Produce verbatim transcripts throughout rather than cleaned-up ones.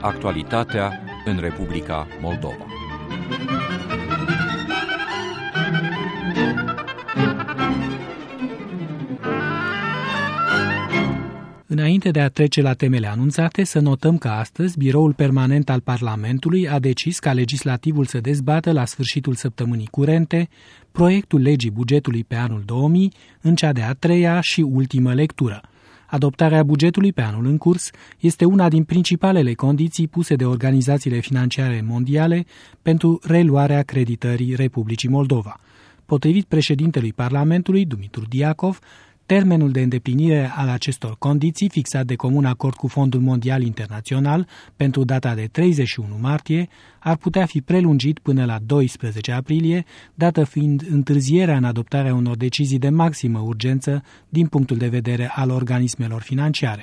Actualitatea în Republica Moldova. Înainte de a trece la temele anunțate, să notăm că astăzi Biroul Permanent al Parlamentului a decis ca legislativul să dezbată la sfârșitul săptămânii curente proiectul legii bugetului pe anul două mii în cea de-a treia și ultimă lectură. Adoptarea bugetului pe anul în curs este una din principalele condiții puse de organizațiile financiare mondiale pentru reluarea creditării Republicii Moldova. Potrivit președintelui Parlamentului, Dumitru Diacov, termenul de îndeplinire al acestor condiții, fixat de comun acord cu Fondul Mondial Internațional pentru data de treizeci și unu martie, ar putea fi prelungit până la doisprezece aprilie, dată fiind întârzierea în adoptarea unor decizii de maximă urgență din punctul de vedere al organismelor financiare.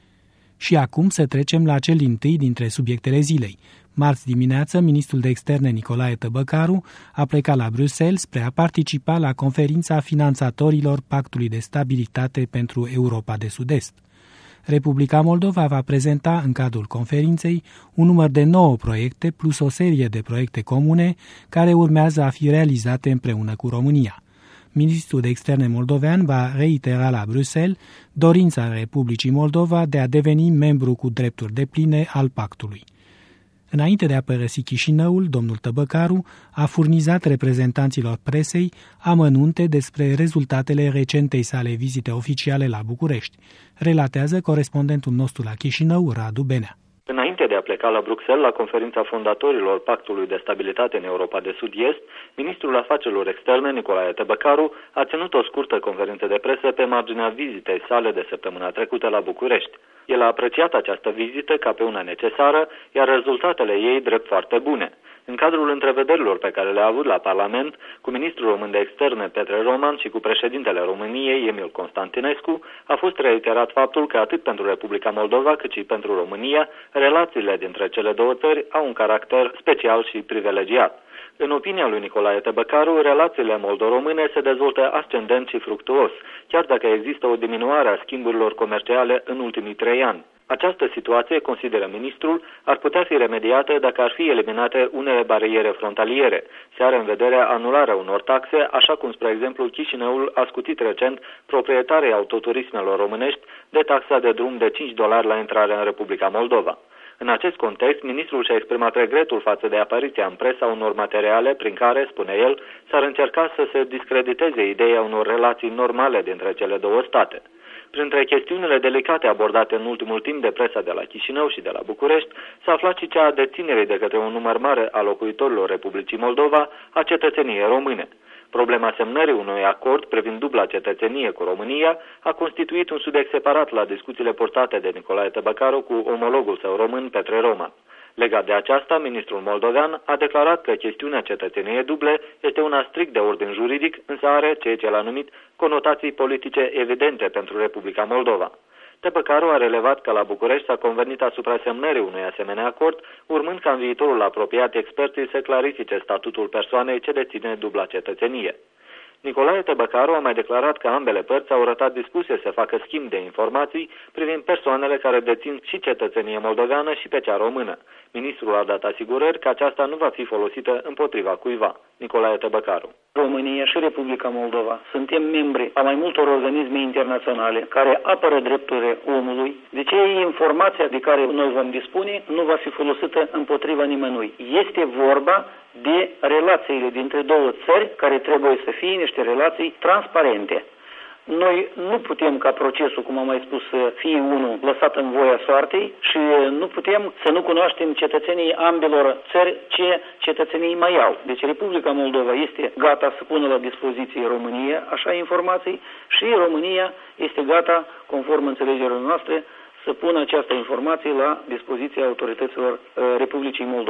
Și acum să trecem la cel dintâi dintre subiectele zilei. Marți dimineață, ministrul de externe Nicolae Tăbăcaru a plecat la Bruxelles spre a participa la conferința finanțatorilor Pactului de Stabilitate pentru Europa de Sud-Est. Republica Moldova va prezenta în cadrul conferinței un număr de nouă proiecte plus o serie de proiecte comune care urmează a fi realizate împreună cu România. Ministrul de externe moldovean va reitera la Bruxelles dorința Republicii Moldova de a deveni membru cu drepturi depline al pactului. Înainte de a părăsi Chișinăul, domnul Tăbăcaru a furnizat reprezentanților presei amănunte despre rezultatele recentei sale vizite oficiale la București, relatează corespondentul nostru la Chișinău, Radu Benea. Înainte de a pleca la Bruxelles la conferința fondatorilor Pactului de Stabilitate în Europa de Sud-Est, ministrul afacerilor externe Nicolae Tăbăcaru a ținut o scurtă conferință de presă pe marginea vizitei sale de săptămâna trecută la București. El a apreciat această vizită ca pe una necesară, iar rezultatele ei drept foarte bune. În cadrul întrevederilor pe care le-a avut la Parlament, cu ministrul român de externe Petre Roman și cu președintele României Emil Constantinescu, a fost reiterat faptul că atât pentru Republica Moldova cât și pentru România, relațiile dintre cele două țări au un caracter special și privilegiat. În opinia lui Nicolae Tăbăcaru, relațiile moldo-române se dezvoltă ascendent și fructuos, chiar dacă există o diminuare a schimburilor comerciale în ultimii trei ani. Această situație, consideră ministrul, ar putea fi remediată dacă ar fi eliminate unele bariere frontaliere. Se are în vedere anularea unor taxe, așa cum, spre exemplu, Chișinăul a scutit recent proprietarii autoturismelor românești de taxa de drum de cinci dolari la intrarea în Republica Moldova. În acest context, ministrul și-a exprimat regretul față de apariția în presă a unor materiale prin care, spune el, s-ar încerca să se discrediteze ideea unor relații normale dintre cele două state. Printre chestiunile delicate abordate în ultimul timp de presa de la Chișinău și de la București, s-a aflat și cea a deținerii de către un număr mare al locuitorilor Republicii Moldova a cetățeniei române. Problema semnării unui acord privind dubla cetățenie cu România a constituit un subiect separat la discuțiile purtate de Nicolae Tăbăcaru cu omologul său român, Petre Roman. Legat de aceasta, ministrul moldovean a declarat că chestiunea cetățeniei duble este una strict de ordin juridic, însă are, ceea ce l-a numit, conotații politice evidente pentru Republica Moldova. Tăbăcaru a relevat că la București s-a convenit asupra semnării unui asemenea acord, urmând ca în viitorul apropiat experții să clarifice statutul persoanei ce deține dubla cetățenie. Nicolae Tăbăcaru a mai declarat că ambele părți au arătat dispuse să facă schimb de informații privind persoanele care dețin și cetățenie moldoveană și pe cea română. Ministrul a dat asigurări că aceasta nu va fi folosită împotriva cuiva. Nicolae Tăbăcaru. România și Republica Moldova suntem membri a mai multor organisme internaționale care apără drepturile omului. De ce informația de care noi vom dispune nu va fi folosită împotriva nimănui. Este vorba de relațiile dintre două țări care trebuie să fie niște relații transparente. Noi nu putem ca procesul, cum am mai spus, să fie unul lăsat în voia soartei și nu putem să nu cunoaștem cetățenii ambelor țări ce cetățenii mai au. Deci Republica Moldova este gata să pună la dispoziție România așa informații și România este gata, conform înțelegerilor noastre, să pună această informație la dispoziția autorităților Republicii Moldova.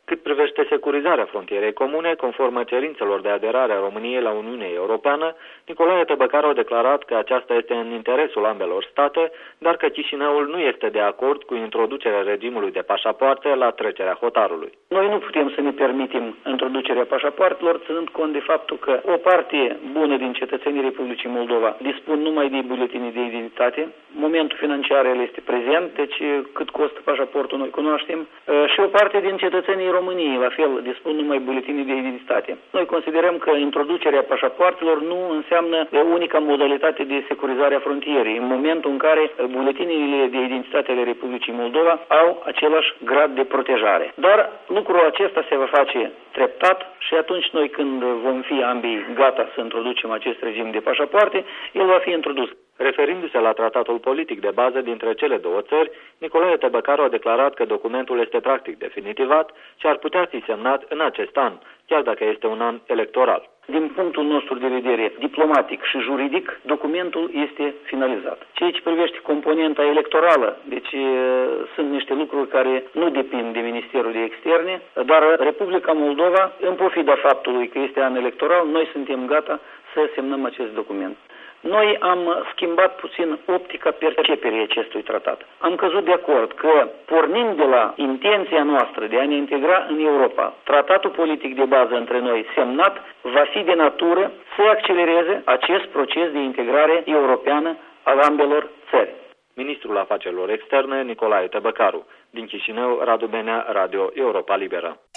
Cât privește securizarea frontierei comune, conform cerințelor de aderare a României la Uniunea Europeană, Nicolae Tăbăcaru a declarat că aceasta este în interesul ambelor state, dar că Chișinăul nu este de acord cu introducerea regimului de pașapoarte la trecerea hotarului. Noi nu putem să ne permitem introducerea pașapoartelor, ținând cont de faptul că o parte bună din cetățenii Republicii Moldova dispun numai de buletine de identitate. Momentul financiar el este prezent, deci cât costă pașaportul noi cunoaștem, și o parte din cetățenii României, la fel, dispun numai buletine de identitate. Noi considerăm că introducerea pașapoartelor nu înseamnă unica modalitate de securizare a frontierei, în momentul în care buletinele de identitate ale Republicii Moldova au același grad de protejare. Dar lucrul acesta se va face treptat și atunci noi, când vom fi ambii gata să introducem acest regim de pașapoarte, el va fi introdus. Referindu-se la tratatul politic de bază dintre cele două țări, Nicolae Tăbăcaru a declarat că documentul este practic definitivat și ar putea fi semnat în acest an, chiar dacă este un an electoral. Din punctul nostru de vedere diplomatic și juridic, documentul este finalizat. Ceea ce privește componenta electorală, deci sunt niște lucruri care nu depind de Ministerul de Externe, dar Republica Moldova, în pofida faptului că este an electoral, noi suntem gata să semnăm acest document. Noi am schimbat puțin optica perceperii acestui tratat. Am căzut de acord că, pornind de la intenția noastră de a ne integra în Europa, tratatul politic de bază între noi semnat va fi de natură să accelereze acest proces de integrare europeană al ambelor țări. Ministrul Afacerilor Externe, Nicolae Tăbăcaru. Din Chișinău, Radu Benea, Radio Europa Liberă.